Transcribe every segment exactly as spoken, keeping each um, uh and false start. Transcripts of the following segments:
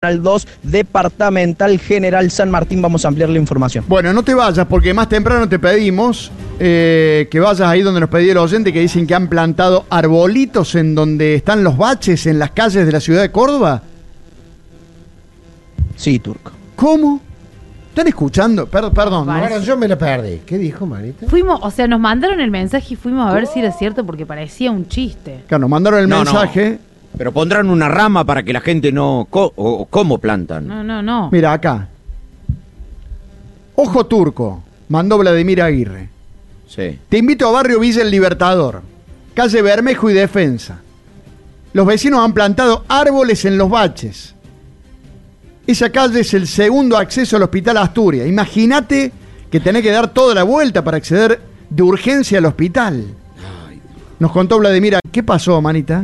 dos, Departamental General San Martín. Vamos a ampliar la información. Bueno, no te vayas porque más temprano te pedimos eh, que vayas ahí donde nos pedí el oyente, que dicen que han plantado arbolitos en donde están los baches en las calles de la ciudad de Córdoba. Sí, Turco. ¿Cómo? ¿Están escuchando? Per perdón. No, ¿no? bueno, yo me la perdí. ¿Qué dijo, Marita? Fuimos, o sea, nos mandaron el mensaje y fuimos a ver si era cierto porque parecía un chiste. Claro, nos mandaron el No, mensaje. no. Pero pondrán una rama para que la gente no... Co o, ¿Cómo plantan? No, no, no. Mira, acá. Ojo Turco, mandó Vladimir Aguirre. Sí. Te invito a Barrio Villa El Libertador, calle Bermejo y Defensa. Los vecinos han plantado árboles en los baches. Esa calle es el segundo acceso al Hospital Asturias. Imagínate que tenés que dar toda la vuelta para acceder de urgencia al hospital. Nos contó Vladimir. ¿Qué pasó, manita?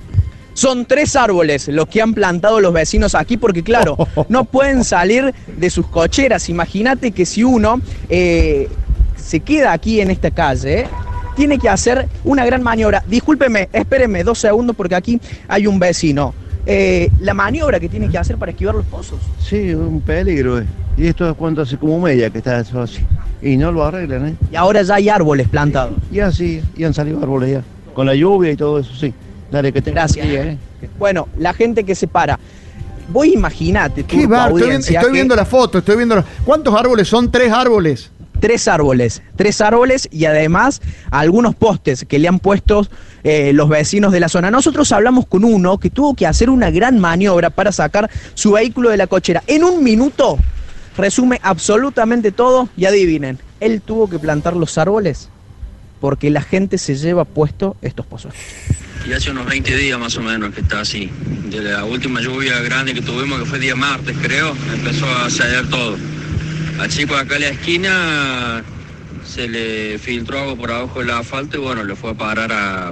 Son tres árboles los que han plantado los vecinos aquí porque, claro, no pueden salir de sus cocheras. Imagínate que si uno eh, se queda aquí en esta calle, tiene que hacer una gran maniobra. Discúlpeme, espérenme dos segundos porque aquí hay un vecino. Eh, la maniobra que tiene que hacer para esquivar los pozos. Sí, un peligro. Eh. Y esto es cuando hace como media que está eso así. Y no lo arreglan, ¿eh? Y ahora ya hay árboles plantados. Y así, y han salido árboles ya. Con la lluvia y todo eso, sí. Dale, que tengas. Gracias. Día, ¿eh? Bueno, la gente que se para. Vos imaginate, ¿Qué va? Estoy, viendo, estoy viendo la foto, estoy viendo la... ¿Cuántos árboles son? Tres árboles. Tres árboles, tres árboles y además algunos postes que le han puesto eh, los vecinos de la zona. Nosotros hablamos con uno que tuvo que hacer una gran maniobra para sacar su vehículo de la cochera. En un minuto resume absolutamente todo y adivinen, él tuvo que plantar los árboles porque la gente se lleva puesto estos pozos. Y hace unos veinte días más o menos que está así. De la última lluvia grande que tuvimos, que fue día martes creo, empezó a ceder todo. Al chico de acá en la esquina se le filtró agua por abajo del asfalto y bueno, le fue a parar a,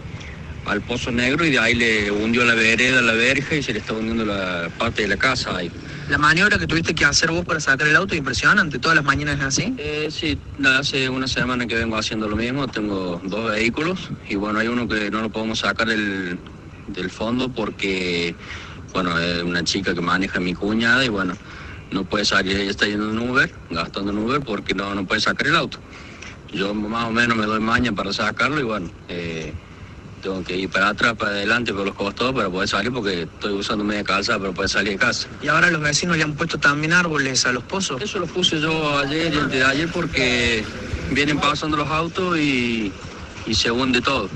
al Pozo Negro y de ahí le hundió la vereda, la verja y se le está hundiendo la parte de la casa ahí. La maniobra que tuviste que hacer vos para sacar el auto es impresionante, todas las mañanas es así. Eh, sí, hace una semana que vengo haciendo lo mismo, tengo dos vehículos y bueno, hay uno que no lo podemos sacar del, del fondo porque, bueno, es una chica que maneja mi cuñada y bueno, no puede salir, ella está yendo en Uber, gastando en Uber porque no, no puede sacar el auto. Yo más o menos me doy maña para sacarlo y bueno, eh, tengo que ir para atrás, para adelante, por los costados para poder salir porque estoy usando media calzada para poder salir de casa. Y ahora los vecinos le han puesto también árboles a los pozos. Eso lo puse yo ayer y antes de ayer porque vienen pasando los autos y, y se hunde todo.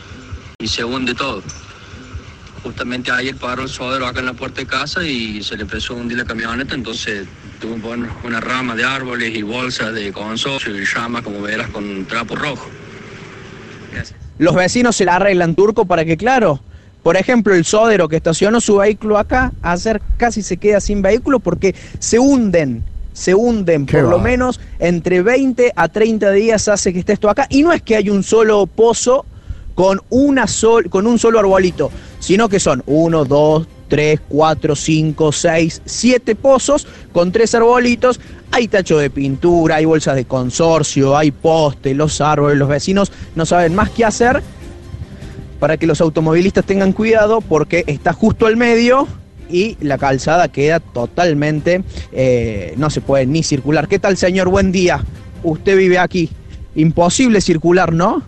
Y se hunde todo. Justamente ayer paró el sodero acá en la puerta de casa y se le empezó a hundir la camioneta, entonces tuvo que poner una rama de árboles y bolsas de consorcio y llamas, como verás, con trapo rojo. Gracias. Los vecinos se la arreglan, Turco, para que, claro, por ejemplo, el sodero que estacionó su vehículo acá, ayer casi se queda sin vehículo porque se hunden, se hunden, por lo menos entre veinte a treinta días hace que esté esto acá, y no es que hay un solo pozo con, una sol, con un solo arbolito, sino que son uno, dos, tres, cuatro, cinco, seis, siete pozos con tres arbolitos. Hay tacho de pintura, hay bolsas de consorcio, hay postes, los árboles, los vecinos no saben más qué hacer para que los automovilistas tengan cuidado porque está justo al medio y la calzada queda totalmente, eh, no se puede ni circular. ¿Qué tal, señor? Buen día. Usted vive aquí. Imposible circular, ¿no?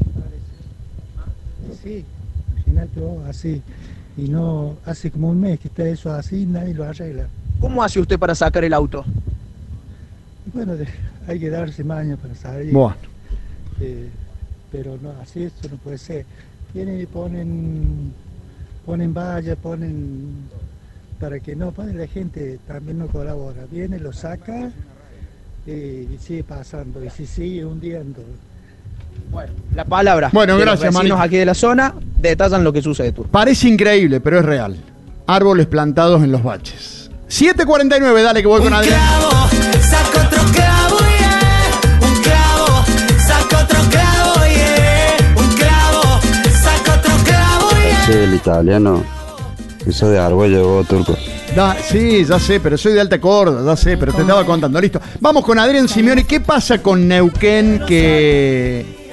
Sí, imagínate vos, así. Y no, hace como un mes que está eso así, nadie lo arregla. ¿Cómo hace usted para sacar el auto? Bueno, de, hay que darse maña para salir. Bueno. Eh, pero no, así esto no puede ser. Vienen y ponen, ponen vallas, ponen, para que no, ponen la gente también no colabora. Viene, lo saca eh, y sigue pasando, y se sigue hundiendo. Bueno, la palabra bueno, de gracias, los vecinos Manito. aquí de la zona detallan lo que sucede, Turco. Parece increíble, pero es real. Árboles plantados en los baches. siete cuarenta y nueve, dale que voy con Adrián. Un clavo, saca otro clavo, yeah. Un clavo, saca otro clavo, yeah. Un clavo, saca otro clavo, yeah. Sí, el italiano. Eso de árbol llegó, Turco. Da, sí, ya sé, pero soy de Alta Córdoba, ya sé, pero te estaba contando, listo. Vamos con Adrián Simeone. ¿Qué pasa con Neuquén que